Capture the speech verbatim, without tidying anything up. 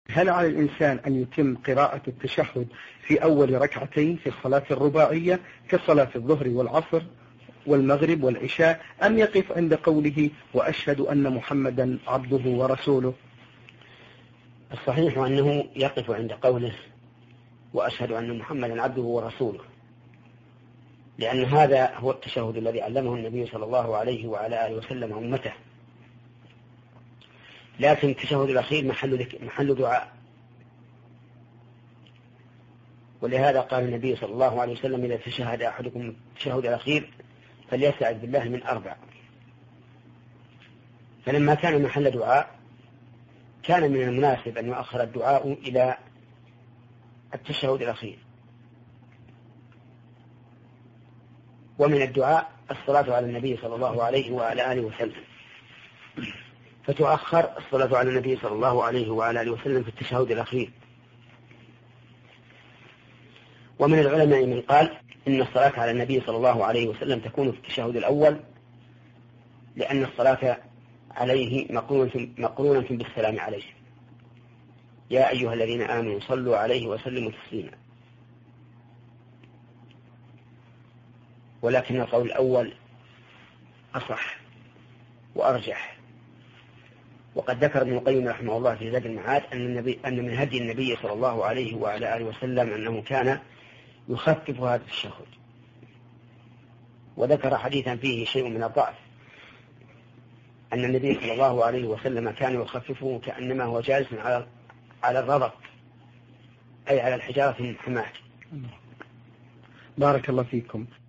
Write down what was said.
هل على الإنسان أن يتم قراءة التشهد في أول ركعتين في الصلاة الرباعية كصلاة الظهر والعصر والمغرب والعشاء، أم يقف عند قوله وأشهد أن محمدا عبده ورسوله؟ الصحيح أنه يقف عند قوله وأشهد أن محمدا عبده ورسوله، لأن هذا هو التشهد الذي علمه النبي صلى الله عليه وعلى آله وسلم أمته. لكن التشهد الأخير محل محل دعاء، ولهذا قال النبي صلى الله عليه وسلم إذا تشهد أحدكم التشهد الأخير فليستعذ بالله من أربع. فلما كان محل دعاء كان من المناسب أن يؤخر الدعاء إلى التشهد الأخير. ومن الدعاء الصلاة على النبي صلى الله عليه وعلى آله وسلم، فتؤخر الصلاة على النبي صلى الله عليه وعلى آله وسلم في التشهد الأخير. ومن العلماء من قال إن الصلاة على النبي صلى الله عليه وسلم تكون في التشهد الأول، لأن الصلاة عليه مقرونة بالسلام عليه، يا أيها الذين آمنوا صلوا عليه وسلموا تسليما. ولكن القول الأول أصح وأرجح. وقد ذكر ابن القيم رحمه الله في زاد المعاد أن, النبي أن من هدي النبي صلى الله عليه وعلى آله وسلم أنه كان يخفف هذا التشهد، وذكر حديثا فيه شيء من الضعف أن النبي صلى الله عليه وسلم كان يخففه كأنما هو جالس على على الرضق، أي على الحجارة من حماه. بارك الله فيكم.